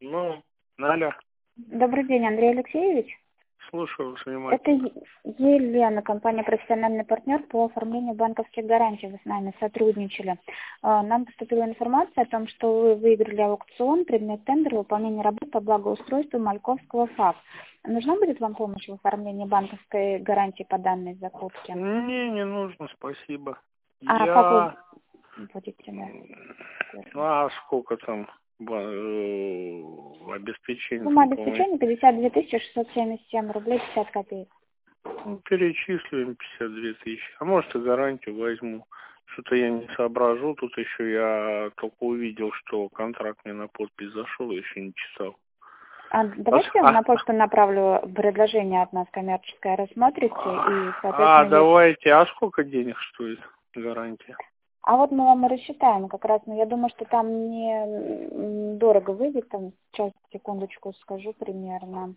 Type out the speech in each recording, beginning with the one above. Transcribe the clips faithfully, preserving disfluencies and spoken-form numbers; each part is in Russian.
Ну, алло. Добрый день, Андрей Алексеевич. Слушаю вас внимательно. Это Е- Елена, компания «Профессиональный партнер» по оформлению банковских гарантий. Вы с нами сотрудничали. А, Нам поступила информация о том, что вы выиграли аукцион, предмет тендера, выполнение работ по благоустройству Мальковского ФАП. Нужна будет вам помощь в оформлении банковской гарантии по данной закупке? Не, не нужно, спасибо. А как Я... вы будете, да? Ну, а сколько там ба- э, обеспечение? Сумма Сколько мы? обеспечения пятьдесят две тысячи шестьсот семьдесят семь рублей пятьдесят копеек. Ну, перечислим пятьдесят две тысячи. А может и гарантию возьму. Что-то я не соображу. Тут еще я только увидел, что контракт мне на подпись зашел, еще не читал. А А, давайте я вам а, на почту направлю предложение от нас коммерческое, рассмотрите, и, а, соответственно, есть... давайте. А сколько денег стоит гарантия? А вот мы вам и рассчитаем как раз, но я думаю, что там не м, дорого выйдет, там, сейчас, секундочку, скажу примерно.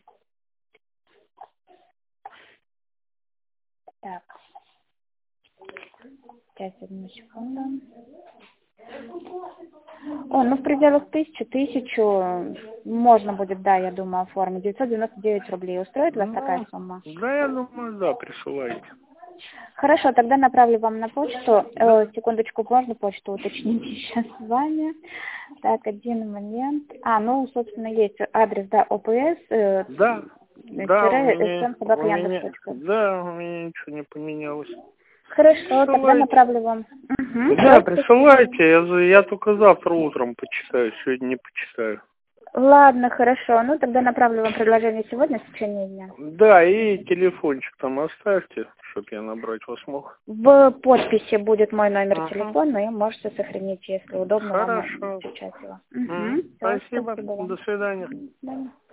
Так, сейчас, одну секунду. О, ну в пределах тысячи, тысячу можно будет, да, я думаю, оформить. девятьсот девяносто девять рублей. Устроит вас такая Ну, сумма? да, я думаю, да, присылайте. Хорошо, тогда направлю вам на почту. Да. Э, секундочку, можно почту уточнить сейчас с вами? Так, один момент. А, ну, собственно, есть адрес, да, о пэ эс, э, Да, да, у тире, меня, эс эм, у собака, яндекс меня, точка ру. да, у меня ничего не поменялось. Хорошо, тогда Присылайте. направлю вам. Угу. Да, присылайте, я, за- я только завтра утром почитаю, сегодня не почитаю. Ладно, хорошо. Ну, тогда направлю вам предложение сегодня в течение дня. Да, и телефончик там оставьте, чтобы я набрать вас мог. В подписи будет мой номер Ага. телефона, и можете сохранить, если удобно вам Хорошо. сейчас его. Мгм. Угу. Все, Спасибо, спасибо вам. до свидания. До свидания.